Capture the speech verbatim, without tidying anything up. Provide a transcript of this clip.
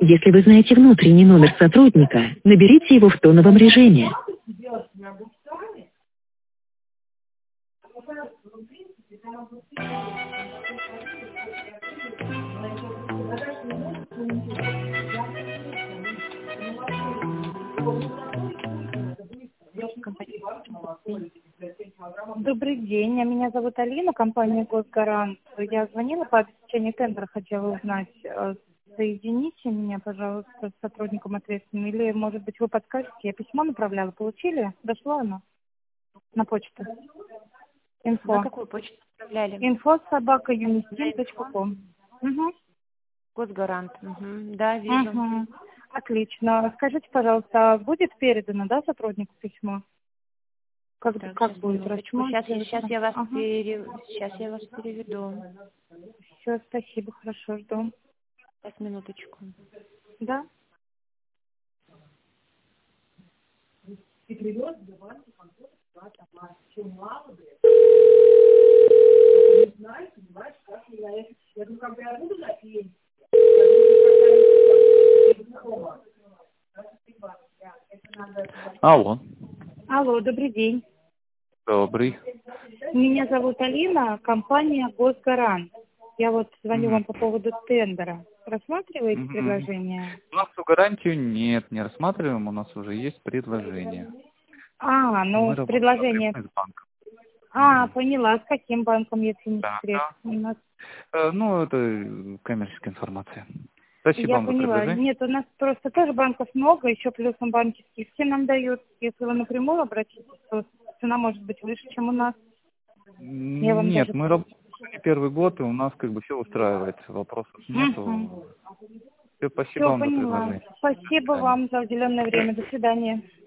Если вы знаете внутренний номер сотрудника, наберите его в тоновом режиме. Добрый день, а меня зовут Алина, компания «Госгарант». Я звонила по обеспечению тендера, хотела узнать. э, Соедините меня, пожалуйста, с сотрудником ответственным. Или, может быть, вы подскажете? Я письмо направляла, получили? Дошло оно на почту? На Инфо. какую почту отправляли? Инфо собака юнистин точка ком. Угу. Госгарант. Угу. Да, вижу. Угу. Отлично. Скажите, пожалуйста, а будет передано, да, сотруднику письмо? Как, Так, как сейчас, будет минуточку. Сейчас, сейчас я вас рассчитано? Ага. пере... сейчас я вас переведу. Все, спасибо, хорошо, жду. Сейчас, минуточку. Да? Алло, Алло, добрый день. добрый. Меня зовут Алина, компания «Госгарант». Я вот звоню Мгм. вам по поводу тендера. Рассматриваете Мгм. предложение? У нас гарантию нет, не рассматриваем, у нас уже есть предложение. А, Мы ну, работаем предложение. напрямую с банком. А, Мгм. поняла. С каким банком, если не Да, секрет? да. У нас... Э, Ну, это э, коммерческая информация. Спасибо Я вам за поняла. предложение. Нет, у нас просто тоже банков много, еще плюсом банковские все нам дают. Если вы напрямую обратитесь, то цена может быть выше, чем у нас. Я вам Нет, даже... мы работаем не первый год, и у нас как бы все устраивает, вопросов Угу. нету. Все, спасибо Все, вам за поняла. предложение. До Спасибо свидания. вам за уделенное время. До свидания.